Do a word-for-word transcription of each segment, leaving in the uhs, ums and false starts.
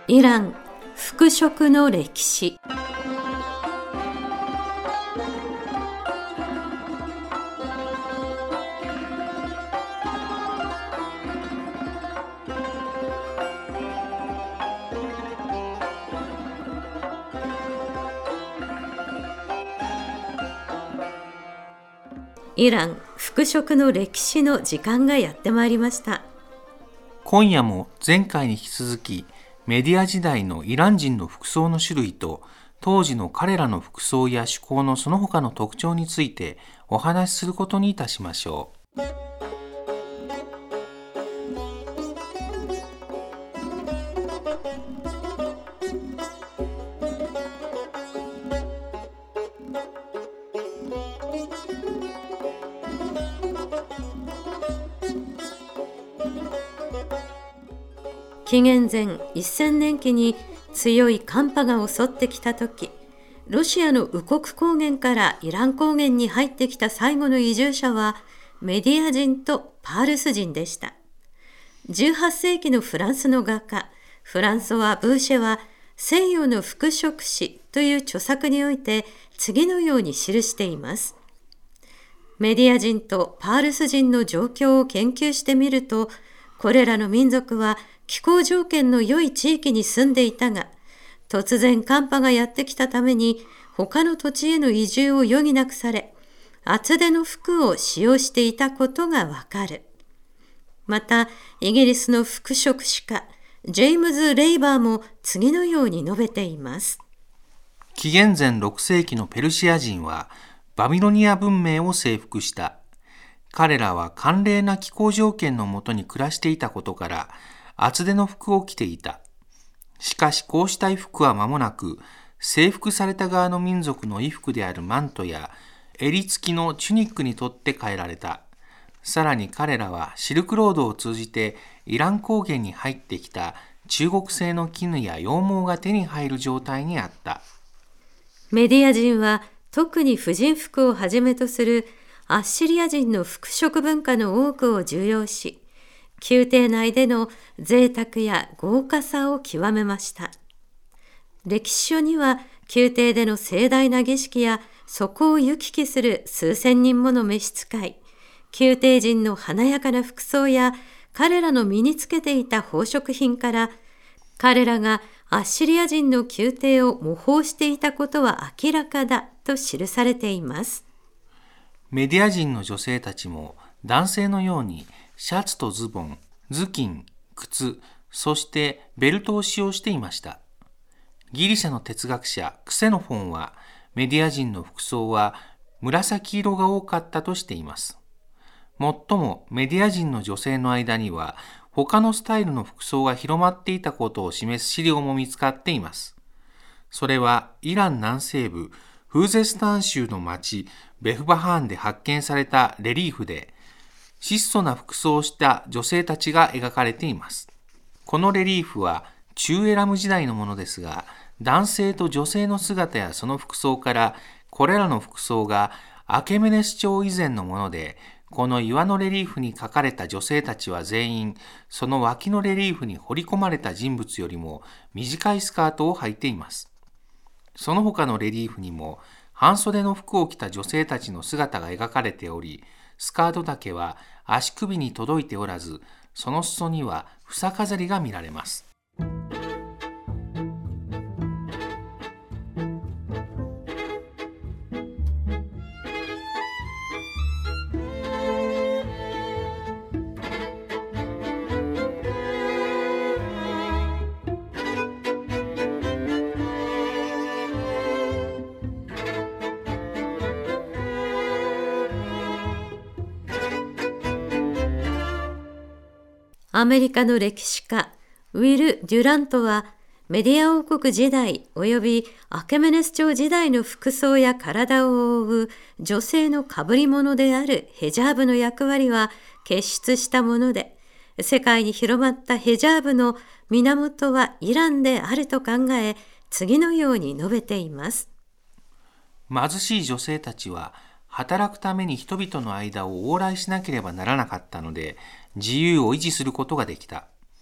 イラン復職の歴史。イラン復職の歴史の時間がやってまいりました。 今夜も前回に引き続き、メディア時代のイラン人の服装の種類と当時の彼らの服装や趣向のその他の特徴についてお話しすることにいたしましょう。 紀元前せんねん期に強い寒波が襲ってきたとき、ロシアのウコク高原からイラン高原に入ってきた最後の移住者はメディア人とパールス人でした。じゅうはっせいきのフランスの画家フランソワ・ブーシェは西洋の服飾史という著作において次のように記しています。メディア人とパールス人の状況を研究してみると、これらの民族は気候条件の良い地域に住んでいたが、突然寒波がやってきたために他の土地への移住を余儀なくされ、厚手の服を使用していたことがわかる。また、イギリスの服飾史家ジェームズ・レイバーも次のように述べています。 紀元前ろくせいきのペルシア人はバビロニア文明を征服した。彼らは寒冷な気候条件のもとに暮らしていたことから厚手の服を着ていた。しかしこうした衣服は間もなく征服された側の民族の衣服であるマントや襟付きのチュニックにとって変えられた。さらに彼らはシルクロードを通じてイラン高原に入ってきた中国製の絹や羊毛が手に入る状態にあった。 メディア人は特に婦人服をはじめとするアッシリア人の服飾文化の多くを重要し、宮廷内での贅沢や豪華さを極めました。歴史書には宮廷での盛大な儀式やそこを行き来する数千人もの召使い、宮廷人の華やかな服装や彼らの身につけていた宝飾品から、彼らがアッシリア人の宮廷を模倣していたことは明らかだと記されています。 メディア人の女性たちも男性のようにシャツとズボン、頭巾、靴、そしてベルトを使用していました。ギリシャの哲学者クセノフォンはメディア人の服装は紫色が多かったとしています。もっともメディア人の女性の間には他のスタイルの服装が広まっていたことを示す資料も見つかっています。それはイラン南西部フーゼスタン州の町ベフバハーンで発見されたレリーフで、質素な服装をした女性たちが描かれています。このレリーフは中エラム時代のものですが、男性と女性の姿やその服装からこれらの服装がアケメネス朝以前のもので、この岩のレリーフに描かれた女性たちは全員その脇のレリーフに彫り込まれた人物よりも短いスカートを履いています。その他のレリーフにも半袖の服を着た女性たちの姿が描かれており、スカート丈は足首に届いておらず、その裾には房飾りが見られます。 アメリカの歴史家ウィル・デュラントはメディア王国時代及びアケメネス朝時代の服装や体を覆う女性の被り物であるヘジャーブの役割は傑出したもので、世界に広まったヘジャーブの源はイランであると考え、次のように述べています。 貧しい女性たちは働くために人々の間を往来しなければならなかったので、自由を維持することができた。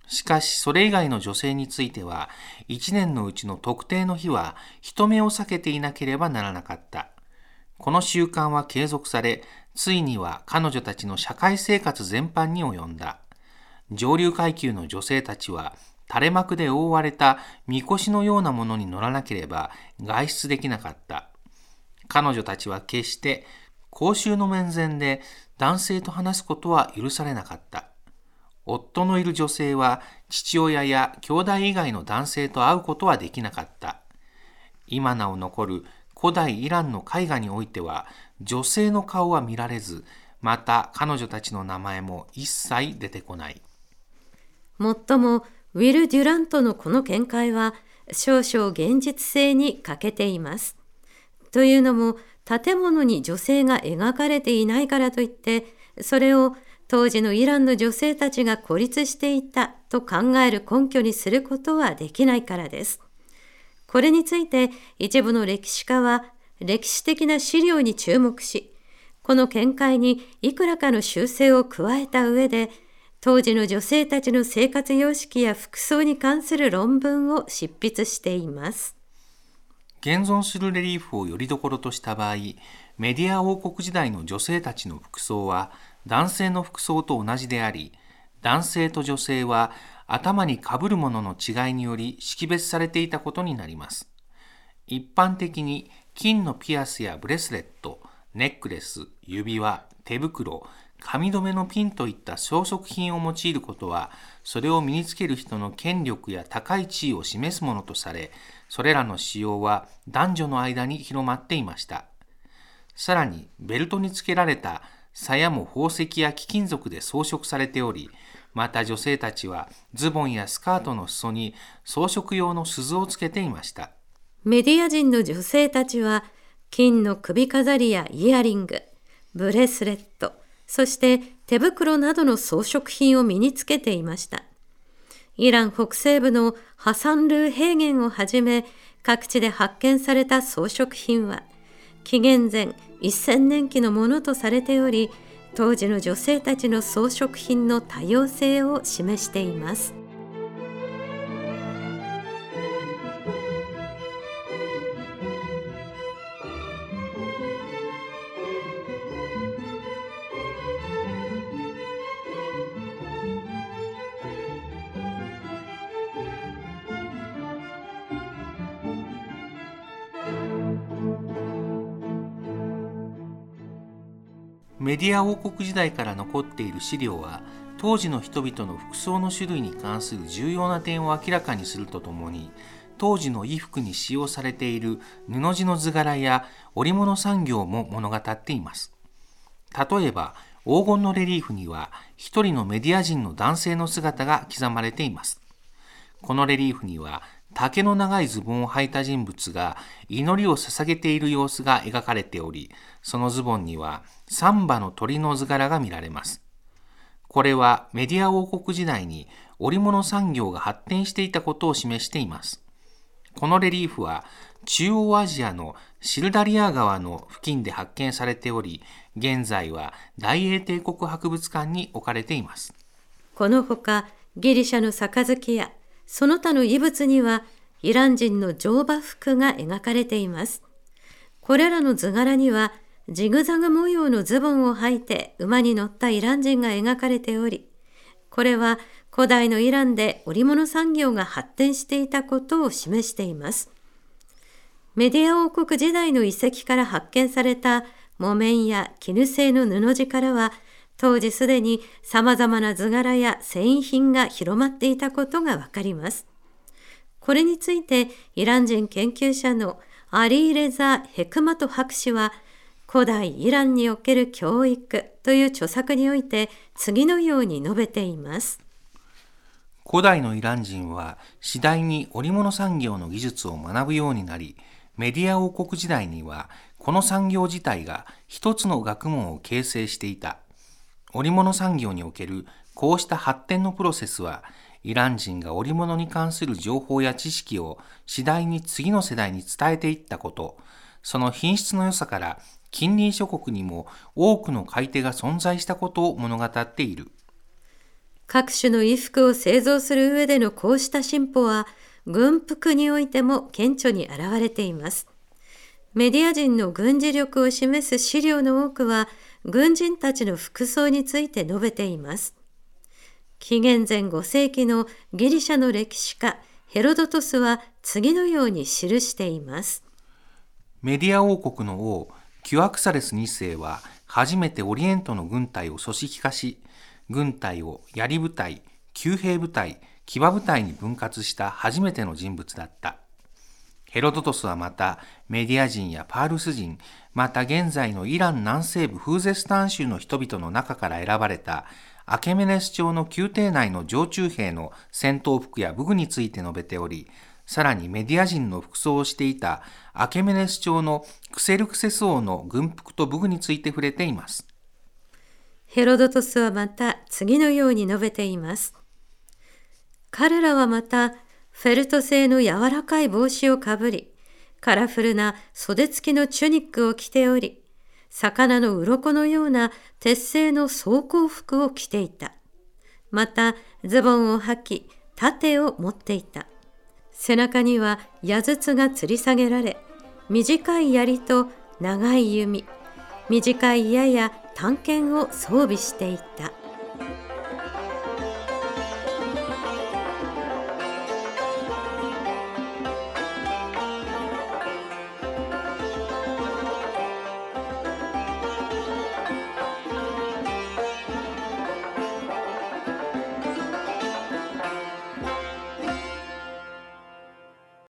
しかしそれ以外の女性については、一年のうちの特定の日は人目を避けていなければならなかった。この習慣は継続され、ついには彼女たちの社会生活全般に及んだ。上流階級の女性たちは、垂れ幕で覆われたみこしのようなものに乗らなければ外出できなかった。彼女たちは決して公衆の面前で男性と話すことは許されなかった。夫のいる女性は父親や兄弟以外の男性と会うことはできなかった。今なお残る古代イランの絵画においては、女性の顔は見られず、また彼女たちの名前も一切出てこない。 もっとも、ウィル・デュラントのこの見解は少々現実性に欠けています。というのも、建物に女性が描かれていないからといって、それを当時のイランの女性たちが孤立していたと考える根拠にすることはできないからです。これについて一部の歴史家は歴史的な資料に注目し、この見解にいくらかの修正を加えた上で、当時の女性たちの生活様式や服装に関する論文を執筆しています。 現存するレリーフをよりどころとした場合、メディア王国時代の女性たちの服装は男性の服装と同じであり、男性と女性は頭にかぶるものの違いにより識別されていたことになります。一般的に金のピアスやブレスレット、ネックレス、指輪、手袋、髪留めのピンといった装飾品を用いることは、それを身につける人の権力や高い地位を示すものとされ、それらの使用は男女の間に広まっていました。さらに、ベルトにつけられた鞘も宝石や貴金属で装飾されており、また女性たちはズボンやスカートの裾に装飾用の鈴をつけていました。 メディア人の女性たちは、金の首飾りやイヤリング、ブレスレット、そして手袋などの装飾品を身につけていました。イラン北西部のハサンルー平原をはじめ、各地で発見された装飾品は、紀元前せんねん期のものとされており、当時の女性たちの装飾品の多様性を示しています。 メディア王国時代から残っている資料は、当時の人々の服装の種類に関する重要な点を明らかにするとともに、当時の衣服に使用されている布地の図柄や織物産業も物語っています。例えば、黄金のレリーフには一人のメディア人の男性の姿が刻まれています。このレリーフには、丈の長いズボンを履いた人物が祈りを捧げている様子が描かれており、そのズボンには三羽の鳥の図柄が見られます。これはメディア王国時代に織物産業が発展していたことを示しています。このレリーフは中央アジアのシルダリア川の付近で発見されており、現在は大英帝国博物館に置かれています。 このほか、ギリシャの杯やその他の遺物にはイラン人の乗馬服が描かれています。これらの図柄にはジグザグ模様のズボンを履いて馬に乗ったイラン人が描かれており、これは古代のイランで織物産業が発展していたことを示しています。メディア王国時代の遺跡から発見された木綿や絹製の布地からは、当時すでに様々な図柄や繊維品が広まっていたことがわかります。これについてイラン人研究者のアリー・レザ・ヘクマト博士は、古代イランにおける教育という著作において次のように述べています。 古代のイラン人は次第に織物産業の技術を学ぶようになり、メディア王国時代にはこの産業自体が一つの学問を形成していた。織物産業におけるこうした発展のプロセスは、イラン人が織物に関する情報や知識を次第に次の世代に伝えていったこと、その品質の良さから近隣諸国にも多くの買い手が存在したことを物語っている。 各種の衣服を製造する上でのこうした進歩は、軍服においても顕著に現れています。メディア人の軍事力を示す資料の多くは、軍人たちの服装について述べています。紀元前ご世紀のギリシャの歴史家ヘロドトスは次のように記しています。 メディア王国の王キュアクサレスに世は初めてオリエントの軍隊を組織化し、軍隊を槍部隊、騎兵部隊、騎馬部隊に分割した初めての人物だった。ヘロドトスはまたメディア人やパールス人、また現在のイラン南西部フーゼスタン州の人々の中から選ばれたアケメネス朝の宮廷内の常駐兵の戦闘服や武具について述べており、さらにメディア人の服装をしていたアケメネス朝のクセルクセス王の軍服と武具について触れています。 ヘロドトスはまた次のように述べています。彼らはまたフェルト製の柔らかい帽子をかぶり、カラフルな袖付きのチュニックを着ており、魚の鱗のような鉄製の装甲服を着ていた。またズボンを履き、盾を持っていた。背中には矢筒が吊り下げられ、短い槍と長い弓、短い矢や短剣を装備していた。